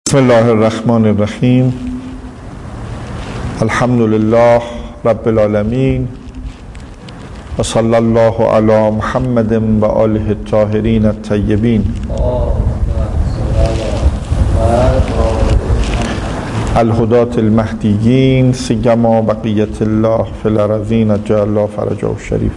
بسم الله الرحمن الرحیم. الحمد لله رب العالمین و صلی الله علی محمد و آله الطاهرین الطیبین الهداة المهدیین سیما بقیة الله فی الارضین عجل الله فرجه الشریف.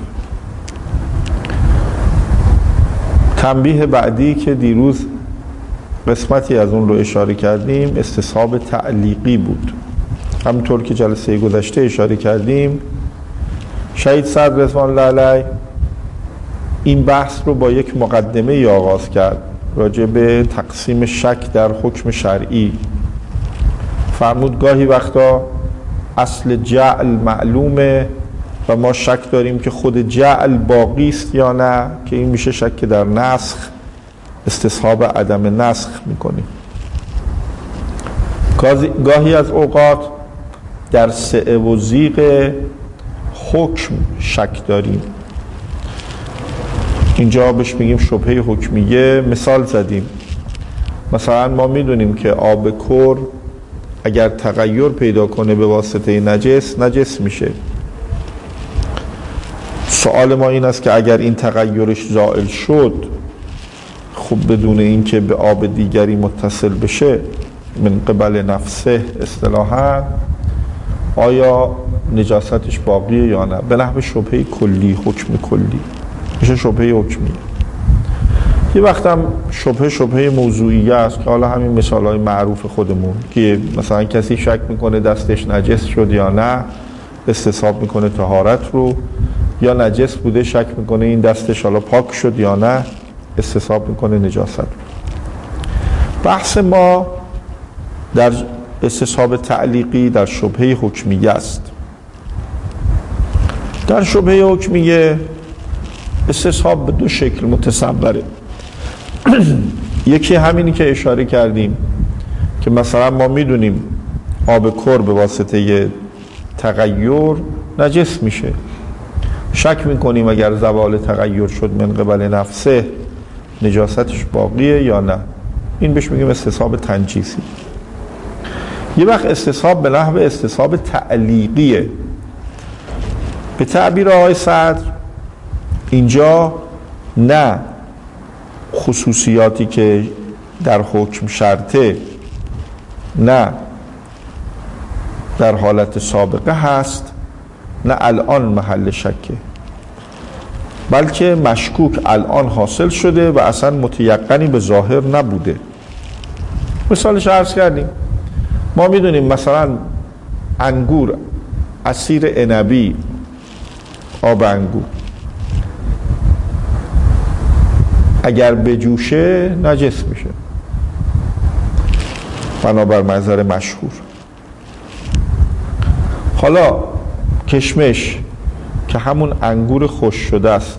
تنبیه بعدی که دیروز قسمتی از اون رو اشاره کردیم استصحاب تعلیقی بود. همونطور که جلسه گذشته اشاره کردیم شهید صدر رضوان الله علیه این بحث رو با یک مقدمه آغاز کرد راجع به تقسیم شک در حکم شرعی. فرمود گاهی وقتا اصل جعل معلومه و ما شک داریم که خود جعل باقی است یا نه، که این میشه شک در نسخ، استصحاب عدم نسخ میکنیم. گاهی از اوقات در سعه و ضیق حکم شک داریم، اینجا بهش میگیم شبهه حکمیه. مثال زدیم، مثلا ما میدونیم که آب کر اگر تغییر پیدا کنه به واسطه نجس میشه. سوال ما این است که اگر این تغییرش زائل شد، خب بدون اینکه به آب دیگری متصل بشه من قبل نفسه اصطلاحاً، آیا نجاستش باقیه یا نه؟ به نحو شبهه کلی، حکم کلی میشه شبهه حکمی. یه وقت هم شبهه موضوعیه است که حالا همین مثالهای معروف خودمون که مثلا کسی شک میکنه دستش نجس شد یا نه، استصحاب میکنه طهارت رو، یا نجس بوده شک میکنه این دستش حالا پاک شد یا نه، استصحاب میکنه نجاست رو. بحث ما در استصحاب تعلیقی در شبهه حکمیه است. در شبهه حکمیه استصحاب به دو شکل متصوره. یکی همینی که اشاره کردیم که مثلا ما میدونیم آب کر به واسطه تغییر نجس میشه، شک میکنیم اگر زوال تغییر شد من قبل نفسه نجاستش باقیه یا نه. این بهش میگیم استصحاب تنجیسی. یه وقت استصحاب به نحو استصحاب تعلیقیه. به تعبیر آقای صدر اینجا نه خصوصیاتی که در حکم شرطه، نه در حالت سابقه هست، نه الان محل شکه، بلکه مشکوک الان حاصل شده و اصلا متیقنی به ظاهر نبوده. مثالش عرض کردیم، ما میدونیم مثلا انگور، عصیر عنبی، آب انگور اگر بجوشه نجس میشه بنابر منظر مشهور. حالا کشمش که همون انگور خشک شده است،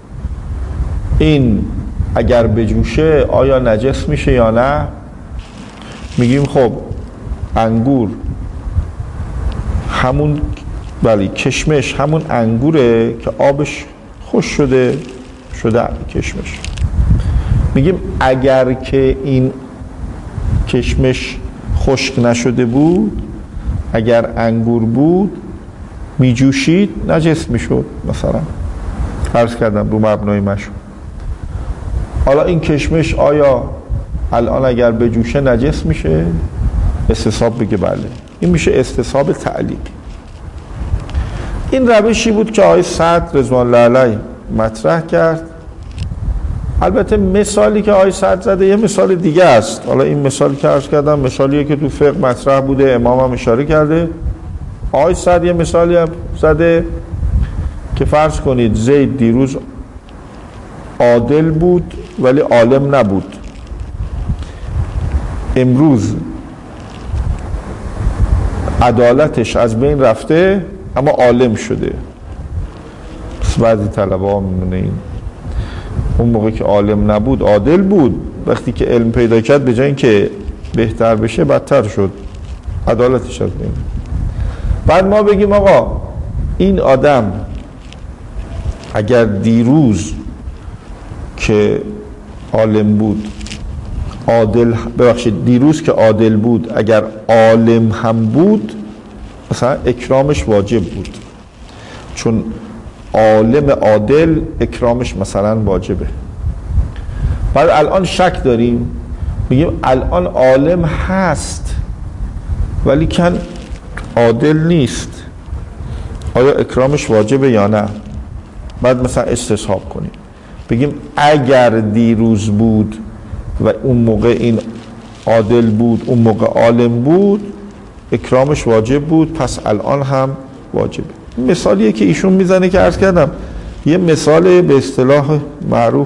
این اگر بجوشه آیا نجس میشه یا نه؟ میگیم خب انگور همون، بله کشمش همون انگوره که آبش خشک شده کشمش. میگیم اگر که این کشمش خشک نشده بود، اگر انگور بود میجوشید نجس میشد. مثلا عرض کردم رو مبنای مشهور. حالا این کشمش آیا الان اگر بجوشه نجس میشه؟ استصحاب بگه بله. این میشه استصحاب تعلیق. این روشی بود که آقای صدر رضوان الله علیه مطرح کرد. البته مثالی که آقای صدر زده یه مثال دیگه است. حالا این مثالی که عرض کردم مثالیه که تو فقه مطرح بوده، امام هم اشاره کرده. آقای صدر یه مثالی هم زده که فرض کنید زید دیروز عادل بود ولی عالم نبود، امروز عدالتش از بین رفته اما عالم شده. پس بعضی طلبه ها میمونه این اون موقع که عالم نبود عادل بود، وقتی که علم پیدا کرد به جای اینکه بهتر بشه بدتر شد، عدالتش از بین. بعد ما بگیم آقا این آدم اگر دیروز که عالم بود عادل، ببخشید دیروز که عادل بود اگر عالم هم بود مثلا اکرامش واجب بود، چون عالم عادل اکرامش مثلا واجبه. بعد الان شک داریم، میگیم الان عالم هست ولی کن عادل نیست، آیا اکرامش واجبه یا نه؟ بعد مثلا استصحاب کنیم بگیم اگر دیروز بود و اون موقع این عادل بود، اون موقع عالم بود، اکرامش واجب بود، پس الان هم واجبه. مثالیه که ایشون میزنه که عرض کردم یه مثال به اصطلاح معروف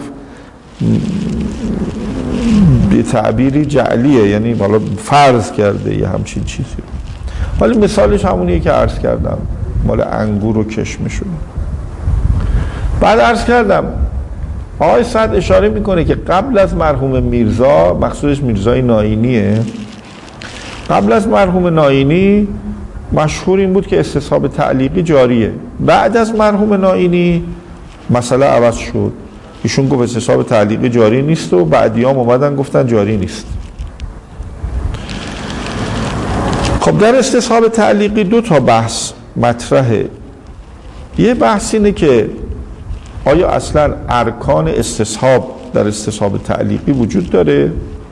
به تعبیری جعلیه، یعنی حالا فرض کرده یه همچین چیزی. ولی مثالش همونیه که عرض کردم، مال انگور و کشمشون. بعد عرض کردم آقای سعد اشاره میکنه که قبل از مرحوم میرزا، مقصودش میرزای ناینیه، قبل از مرحوم ناینی مشهور این بود که استصحاب تعلیقی جاریه. بعد از مرحوم ناینی مسئله عوض شد، ایشون گفت استصحاب تعلیقی جاری نیست و بعدیام اومدن گفتن جاری نیست. خب در استصحاب تعلیقی دو تا بحث مطرحه. یه بحث اینه که آیا اصلا ارکان استصحاب در استصحاب تعلیقی وجود داره؟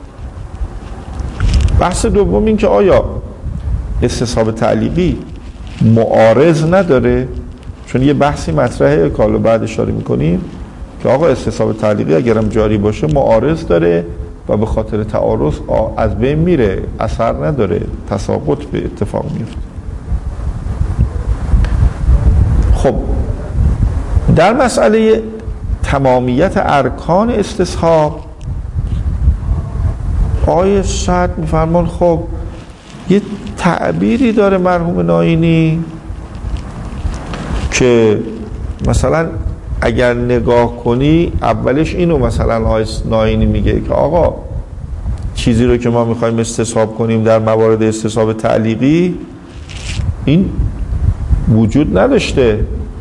بحث دوم این که آیا استصحاب تعلیقی معارض نداره؟ چون یه بحثی مطرحه که حالا بعد اشاره میکنیم که آقا استصحاب تعلیقی اگرم جاری باشه معارض داره و به خاطر تعارض از بین میره، اثر نداره، تساقط به اتفاق میفته. خب در مسئله تمامیت ارکان استصحاب آقای سعد میفرمان خب یه تعبیری داره مرحوم ناینی که مثلا اگر نگاه کنی اولش اینو مثلا آقای ناینی میگه که آقا چیزی رو که ما میخوایم استصحاب کنیم در موارد استصحاب تعلیقی این وجود نداشته،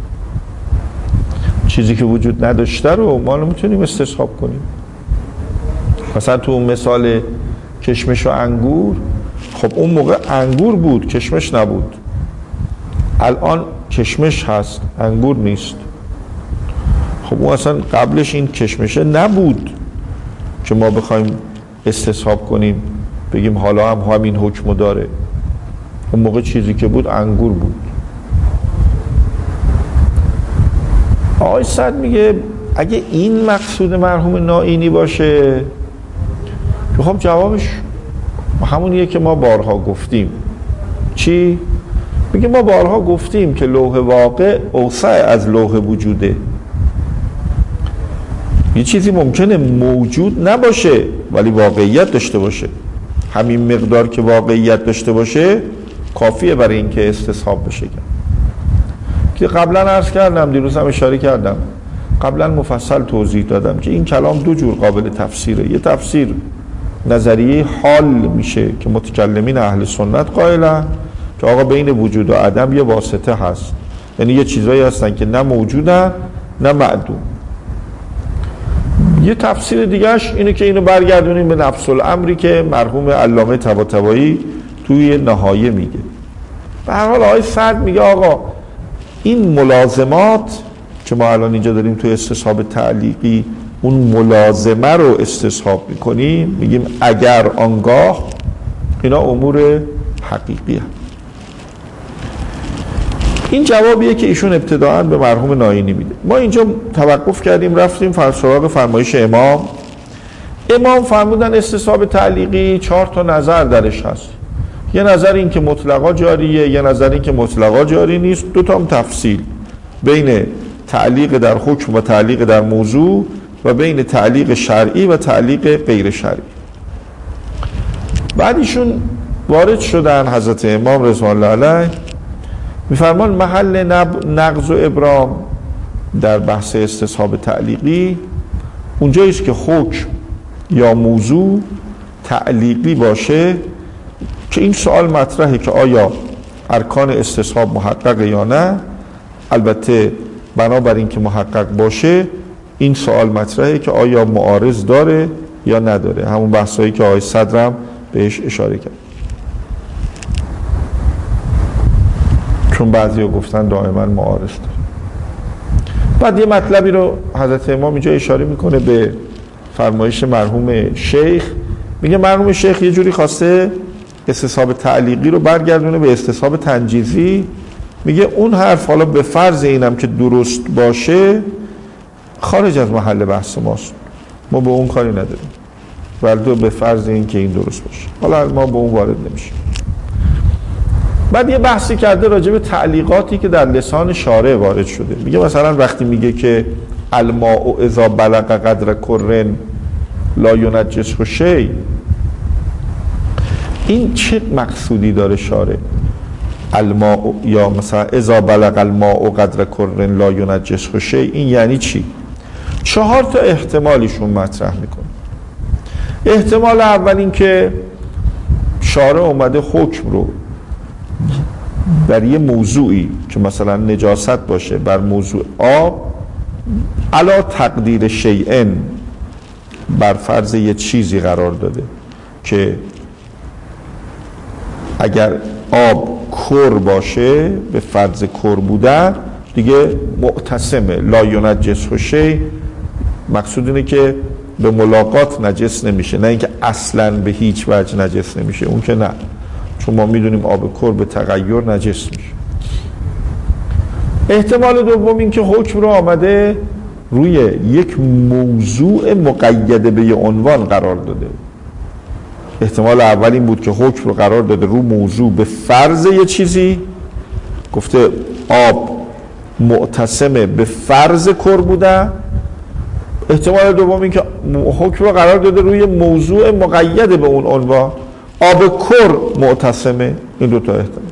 چیزی که وجود نداشته رو ما نمیتونیم استصحاب کنیم. مثلا تو اون مثال کشمش و انگور، خب اون موقع انگور بود کشمش نبود، الان کشمش هست انگور نیست. خب اون اصلا قبلش این کشمشه نبود که ما بخوایم استصحاب کنیم بگیم حالا هم همین حکمو داره. اون موقع چیزی که بود انگور بود. آقای سعد میگه اگه این مقصود مرحوم ناینی باشه، خب جوابش همونیه که ما بارها گفتیم. چی؟ میگه ما بارها گفتیم که لوح واقع اوسع از لوح وجوده. یه چیزی ممکنه موجود نباشه ولی واقعیت داشته باشه، همین مقدار که واقعیت داشته باشه کافیه برای اینکه استصحاب بشه. که قبلا عرض کردم، دیروز هم اشاره کردم، قبلا مفصل توضیح دادم که این کلام دو جور قابل تفسیره. یه تفسیر نظریه حال میشه که متکلمین اهل سنت قائلن که آقا بین وجود و عدم یه واسطه هست، یعنی یه چیزایی هستن که نه موجودن نه معدوم. یه تفسیر دیگهش اینه که اینو برگردونیم به نفس الامری که مرحوم علامه طباطبایی توی نهایه میگه. به هر حال آقای سعد میگه آقا این ملازمات که ما الان اینجا داریم توی استصحاب تعلیقی، اون ملازمه رو استصحاب میکنیم، میگیم اگر آنگاه، اینا امور حقیقی هست. این جوابیه که ایشون ابتداعاً به مرحوم ناینی میده. ما اینجا توقف کردیم رفتیم سراغ فرمایش امام. امام فرمودن استصحاب تعلیقی 4 تا نظر درش هست. یه نظر این که مطلقا جاریه، یه نظر این که مطلقا جاری نیست، 2 تا هم تفصیل بین تعلیق در حکم و تعلیق در موضوع و بین تعلیق شرعی و تعلیق غیر شرعی. بعد ایشون وارد شدن حضرت امام رضوان الله علیه، میفرمان محل نقض و ابرام در بحث استصحاب تعلیقی اونجاییست که حکم یا موضوع تعلیقی باشه که این سوال مطرحه که آیا ارکان استصحاب محقق یا نه. البته بنابراین که محقق باشه این سوال مطرحه که آیا معارض داره یا نداره. همون بحثایی که آقای صدرم بهش اشاره کرد، چون بعضی گفتن دائما معارض داره. بعد یه مطلبی رو حضرت امام اینجا اشاره میکنه به فرمایش مرحوم شیخ. میگه مرحوم شیخ یه جوری خواسته استصحاب تعلیقی رو برگردونه به استصحاب تنجیزی. میگه اون حرف حالا به فرض اینم که درست باشه خارج از محل بحث ماست، ما به اون کاری نداریم، ولی به فرض این که این درست باشه حالا ما به اون وارد نمیشیم. بعد یه بحثی کرده راجع به تعلیقاتی که در لسان شارع وارد شده. میگه مثلا وقتی میگه که الماء اذا بلغ قدر کرن لا ینجسه شیء، این چه مقصودی داره شارع؟ الماء، یا مثلا اذا بلغ الماء قدر کرن لا ینجسه شیء، این یعنی چی؟ 4 تا احتمالیشون مطرح میکنه. احتمال اول این که شارع اومده حکم رو بر یه موضوعی که مثلا نجاست باشه، بر موضوع آب، علا تقدیر شیئن، بر فرض یه چیزی قرار داده که اگر آب کر باشه، به فرض کر بودن دیگه معتصمه، لا ینجسه شیء. مقصود اینه که به ملاقات نجس نمیشه، نه اینکه اصلا به هیچ وجه نجس نمیشه، اون که نه، چون ما میدونیم آب کر به تغییر نجس میشه. احتمال دوم این که حکم رو آمده روی یک موضوع مقیده به یه عنوان قرار داده. احتمال اول این بود که حکم رو قرار داده رو موضوع به فرض یه چیزی، گفته آب معتصمه به فرض کر بودن. احتمال دوم این که حکم رو قرار داده روی موضوع مقید به اون عنوان، آب کر معتصمه. این 2 تا احتمال.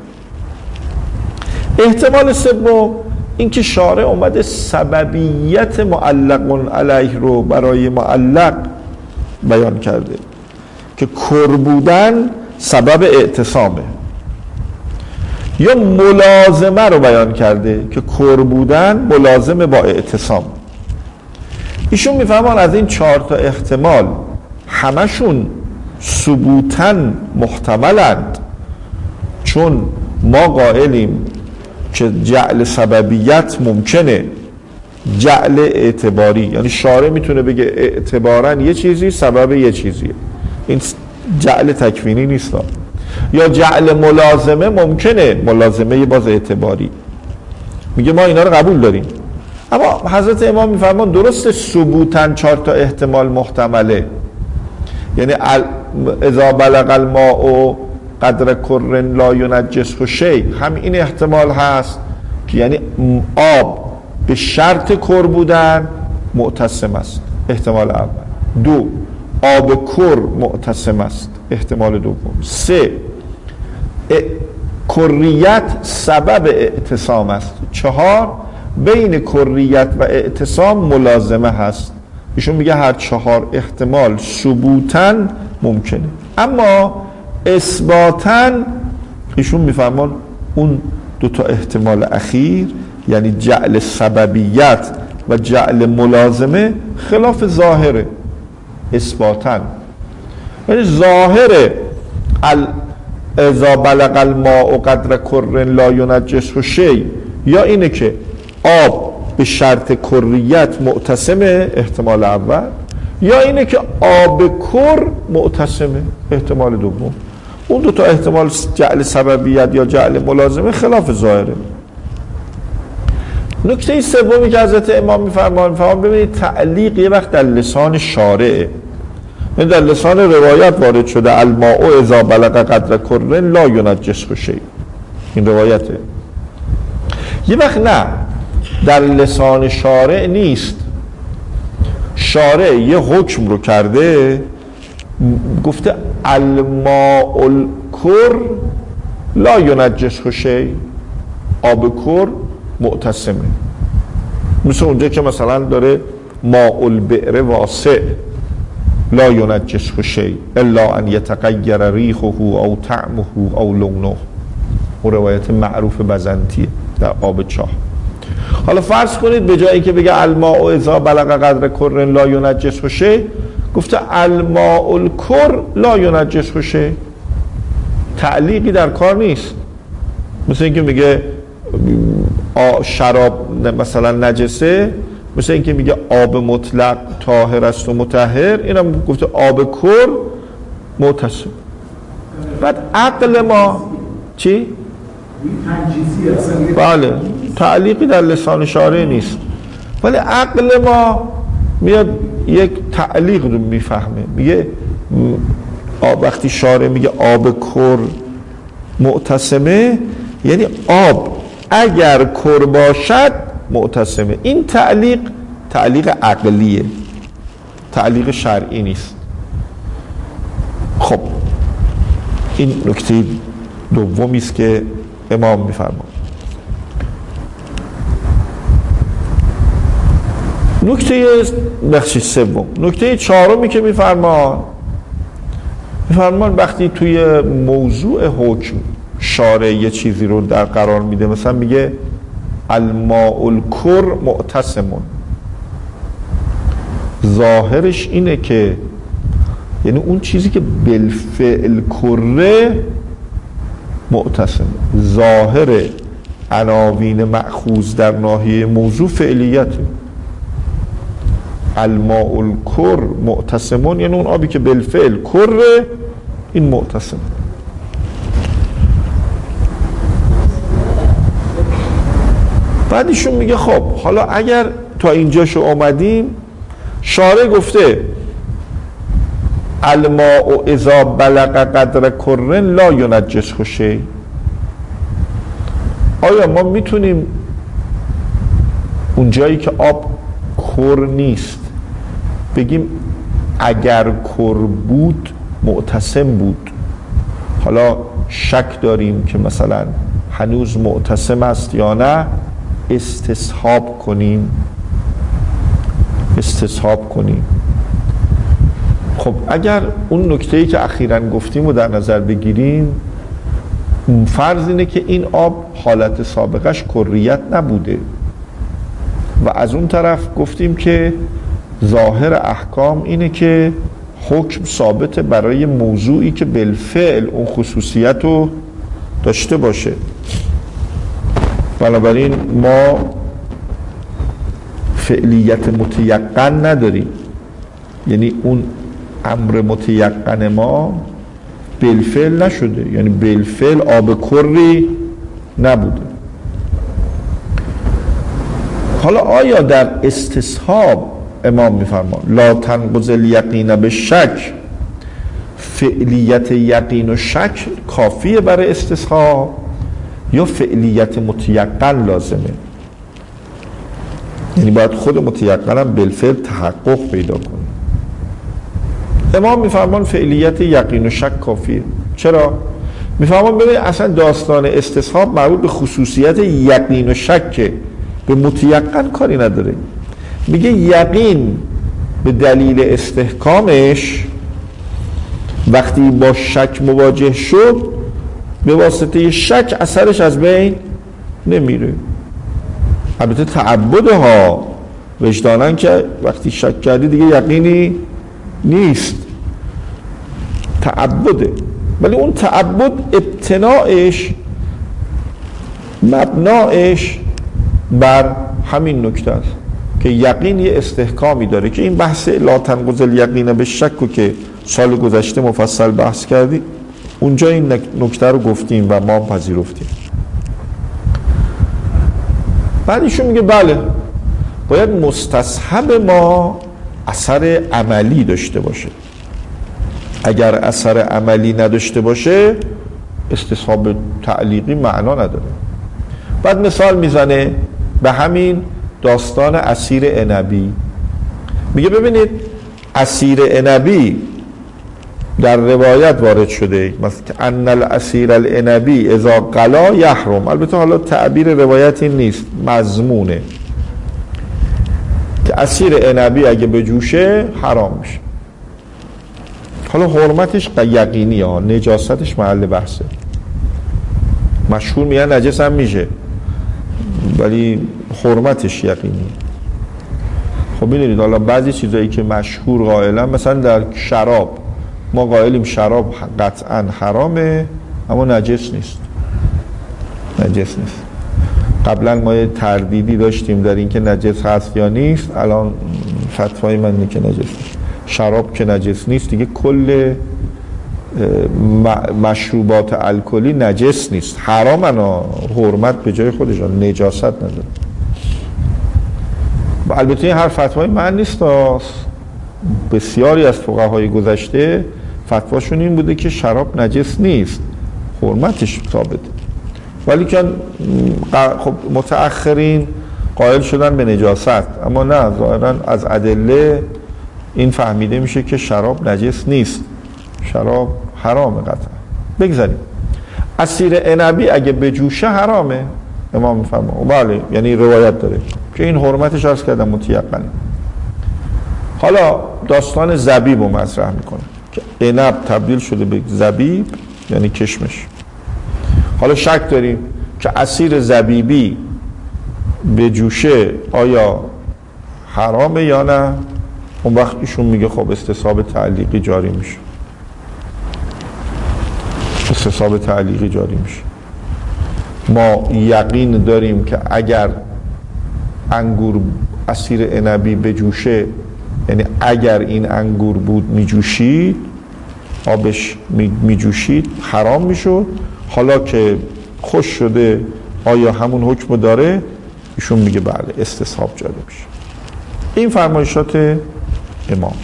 احتمال سوم این که شارع اومده سببیت معلق علیه رو برای معلق بیان کرده که کر بودن سبب اعتصامه، یا ملازمه رو بیان کرده که کر بودن ملازمه با اعتصام. ایشون میفهمان از این 4 تا احتمال همشون ثبوتاً محتملند، چون ما قائلیم که جعل سببیت ممکنه، جعل اعتباری، یعنی شارع میتونه بگه اعتباراً یه چیزی سبب یه چیزیه، این جعل تکوینی نیست. یا جعل ملازمه ممکنه، ملازمه باز اعتباری، میگه ما اینا رو قبول داریم. اما حضرت امام میفرمان درست ثبوتاً 4 تا احتمال محتمله، یعنی اذا بلغ الماء قدر کرن لا ینجسه شیء، هم این احتمال هست که یعنی آب به شرط کر بودن معتصم است، احتمال اول. 2 آب کر معتصم است، احتمال دوم. 3 کریت سبب اعتصام است. 4 بین کریت و اعتصام ملازمه هست. ایشون میگه هر 4 احتمال ثبوتاً ممکنه، اما اثباتاً ایشون میفرمان اون 2 تا احتمال اخیر، یعنی جعل سببیت و جعل ملازمه، خلاف ظاهره. اثباتاً یعنی ظاهره اذا بلغ الماء قدر کرن لا ینجسه شیء، یا اینه که آب به شرط کریت معتصمه، احتمال اول، یا اینه که آب کر معتصمه، احتمال دوم. اون 2 تا احتمال جعل سببیت یا جعل ملازمه خلاف ظاهره. نکته سومی که حضرت امام میفرمان ببینید تعلیق یه وقت در لسان شارعه، این در لسان روایت وارد شده الماء اذا بلغ قدر کرن لا ینجسه شیء، این روایته. یه وقت نه، در لسان شارع نیست، شارع یه حکم رو کرده، گفته الماء الکر لا ینجسه شیء، آب کر معتصمه. مثل اونجا که مثلا داره ماء البئر واسع لا ینجسه شیء الا ان یتغیر ریحه او طعمه او لونه، و روایت معروف بزنطیه در آب چاه. حالا فرض کنید به جایی که بگه الماء اذا بلغ قدر کرن لا ینجسه شیء، گفته الماء الکر لا ینجسه شیء، تعلیقی در کار نیست. مثل اینکه میگه شراب مثلا نجسه، مثل اینکه میگه آب مطلق طاهر است و مطهر، اینم گفته آب کر معتصم. بعد عقل ما چی؟ بله تعلیقی در لسان شارع نیست، ولی عقل ما میاد یک تعلیق رو میفهمه، میگه وقتی شارع میگه آب کر معتصمه یعنی آب اگر کر باشد معتصمه. این تعلیق عقلیه، تعلیق شرعی نیست. خب این نکته دومی است که امام میفرماد. نکته سوم، نکته چهارمی که میفرمان وقتی توی موضوع حکم شارع یه چیزی رو در قرار میده، مثلا میگه الماء الکر معتصمون، ظاهرش اینه که یعنی اون چیزی که بالفعل کره معتصم، ظاهر عناوین مأخوذ در ناحیه موضوع فعلیته. الماء الکر معتصمون یعنی اون آبی که بالفعل کره این معتصم. بعدشون میگه خب حالا اگر تا اینجاشو اومدیم، شارع گفته الماء اذا بلغ قدر کرن لا ینجسه شیء، آیا ما میتونیم اون جایی که آب کر نیست بگیم اگر کر بود معتصم بود؟ حالا شک داریم که مثلا هنوز معتصم است یا نه، استصحاب کنیم. خب اگر اون نکته‌ای که اخیراً گفتیم رو در نظر بگیریم، فرض اینه که این آب حالت سابقش کریت نبوده و از اون طرف گفتیم که ظاهر احکام اینه که حکم ثابت برای موضوعی که بالفعل اون خصوصیت رو داشته باشه. بنابراین ما فعلیت متیقن نداریم، یعنی اون امر متیقن ما بالفعل نشده، یعنی بالفعل آب کری نبوده. حالا آیا در استصحاب امام میفرما لا تنقض الیقین به شک، فعلیت یقین و شک کافیه برای استصحاب یا فعلیت متیقن لازمه؟ یعنی باید خود متیقن هم بالفعل تحقق پیدا کنه. امام میفرمان فعلیت یقین و شک کافیه. چرا؟ میفرمان ببین اصلا داستان استصحاب مربوط به خصوصیت یقین و شک، به متیقن کاری نداره. میگه یقین به دلیل استحکامش وقتی با شک مواجه شد، به واسطه شک اثرش از بین نمیره. البته تعبده ها وجدانن که وقتی شک کردی دیگه یقینی نیست، تعبده، ولی اون تعبد ابتناعش مبناش بر همین نکته است که یقین یه استحکامی داره، که این بحث لا تنقض الیقین به شک رو که سال گذشته مفصل بحث کردیم اونجا این نکته رو گفتیم و ما پذیرفتیم. بعدشون میگه بله باید مستصحب ما اثر عملی داشته باشه، اگر اثر عملی نداشته باشه استصحاب تعلیقی معنا نداره. بعد مثال میزنه به همین داستان عصیر عنبی، میگه ببینید عصیر عنبی در روایت وارد شده مثلا ان العصیر العنبی اذا غلا یحرم، البته حالا تعبیر روایت این نیست، مضمونه که عصیر عنبی اگه بجوشه حرام میشه. حالا حرمتش یقینیه ها، نجاستش محل بحثه. مشهور میگن نجس هم میشه ولی حرمتش یقینی. خب ببینید حالا بعضی چیزایی که مشهور قائلن، مثلا در شراب ما قائلیم شراب قطعا حرامه اما نجس نیست. قبلا ما یه تردیدی داشتیم در این که نجس هست یا نیست، الان فتوای من اینه که نجس نیست. شراب که نجس نیست دیگه، کل مشروبات الکلی نجس نیست، حرامن، حرمت به جای خودشان، نجاست نداره. البته این هر فتوای من نیست، بسیاری از فقهای گذشته فتواشون این بوده که شراب نجس نیست، حرمتش ثابته، ولی که خب متأخرین قائل شدن به نجاست. اما نه، ظاهرا از ادله این فهمیده میشه که شراب نجس نیست، شراب حرامه قطعا. بگذاریم عصیر عنبی اگه بجوشه حرامه، امام میفرمایه بله، یعنی روایت داره که این حرمتش عرض کردم متیقنه. حالا داستان زبیب رو مطرح میکنه که عنب تبدیل شده به زبیب یعنی کشمش. حالا شک داریم که عصیر زبیبی به جوشه آیا حرامه یا نه. اون وقت ایشون میگه خب استصحاب تعلیقی جاری میشه، استصحاب تعلیقی جاری میشه. ما یقین داریم که اگر انگور عصیر عنبی به جوشه، یعنی اگر این انگور بود میجوشید، آبش میجوشید حرام میشد. حالا که خوش شده آیا همون حکم داره؟ ایشون میگه بله استصحاب جاری میشه. این فرمایشات امام.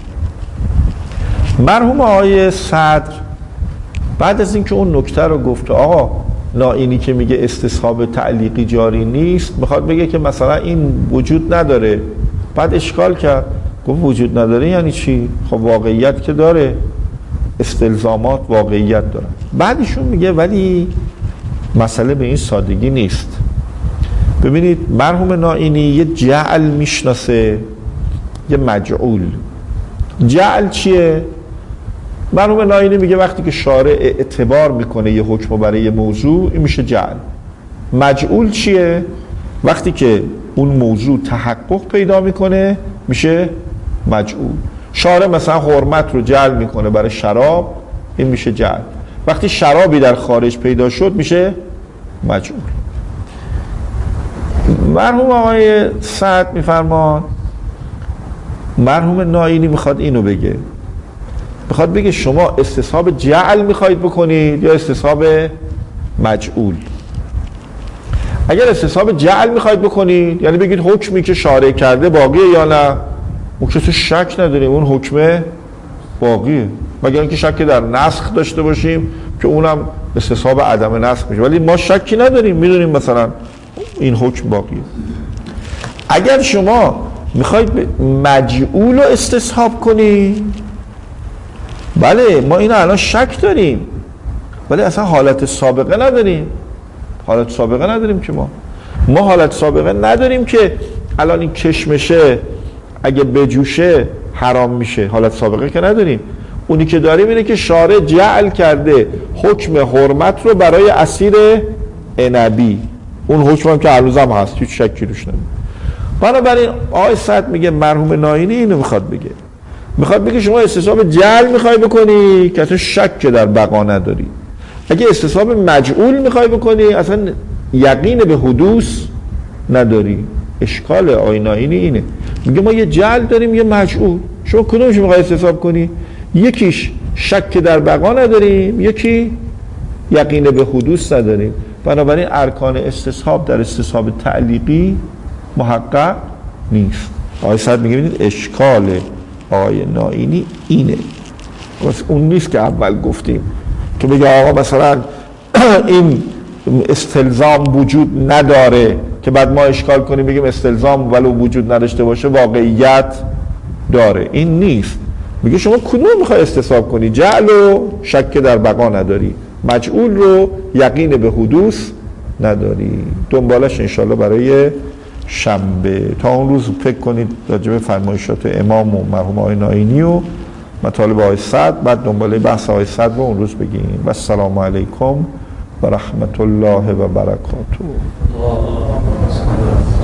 مرحوم آقای صدر بعد از اینکه اون نکته رو گفته آقا نائینی که میگه استصحاب تعلیقی جاری نیست، میخواد بگه که مثلا این وجود نداره. بعد اشکال کرد، گفت وجود نداره یعنی چی؟ خب واقعیت که داره، استلزامات واقعیت دارن. بعدشون میگه ولی مسئله به این سادگی نیست. ببینید مرحوم نائینی یه جعل میشناسه، یه مجعول. جعل چیه؟ مرحوم نائینی میگه وقتی که شارع اعتبار میکنه یه حکم برای یه موضوع، این میشه جعل. مجعول چیه؟ وقتی که اون موضوع تحقق پیدا میکنه میشه مجعول. شارع مثلا حرمت رو جعل میکنه برای شراب، این میشه جعل. وقتی شرابی در خارج پیدا شد میشه مجعول. مرحوم آقای سعد میفرمان مرحوم نائینی میخواد اینو بگه، میخواد بگه شما استصحاب جعل میخواید بکنید یا استصحاب مجعول. اگر استصحاب جعل میخواید بکنید یعنی بگید حکمی که شارع کرده باقیه یا نه، اون که تو شک نداریم اون حکمه باقیه، مگر اینکه شک در نسخ داشته باشیم که اونم استصحاب عدم نسخ میشه، ولی ما شکی نداریم، میدونیم مثلا این حکم باقیه. اگر شما میخواید مجعول رو استصحاب کنی، بله ما این الان شک داریم ولی اصلا حالت سابقه نداریم. حالت سابقه نداریم که ما حالت سابقه نداریم که الان این کشمشه اگه بجوشه حرام میشه، حالت سابقه که نداریم. اونی که داریم اینه که شارع جعل کرده حکم حرمت رو برای عصیر عنبی، اون حکم هم که هنوز هم هست، هیچ شکی روش نمید. بنابراین آقای سعد میگه مرحوم نائینی اینو میخواد بگه، میخواد بگه شما استصحاب جعل میخوای بکنی که اصلا شک در بقا نداری. اگه استصحاب مجعول میخوای بکنی اصلا یقین به حدوث نداری. اشکال آقای نائینی اینه، میگه ما یه جعل داریم یه مجعول، شما کدومش میخوای استصحاب کنی؟ یکیش شک در بقا نداریم، یکی یقین به حدوث نداریم. بنابراین ارکان استصحاب در استصحاب تعلیقی محقق نیست. آقای سعد میگه ببینید اشکال آقای نائینی اینه، اون نیست که اول گفتیم که بگه آقا مثلا این استلزام وجود نداره که بعد ما اشکال کنیم بگیم استلزام ولو وجود نداشته باشه واقعیت داره. این نیست. میگه شما کدوم میخوای استصحاب کنی؟ جعل و شک در بقا نداری، مجعول رو یقین به حدوث نداری. دنبالش انشالله برای شنبه. تا اون روز فکر کنید راجع به فرمایشات امام و مرحوم آقای نائینی و مطالب آقای سعد، بعد دنباله بحث آقای سعد رو اون روز بگیم. و السلام علیکم و رحمت الله و برکاته.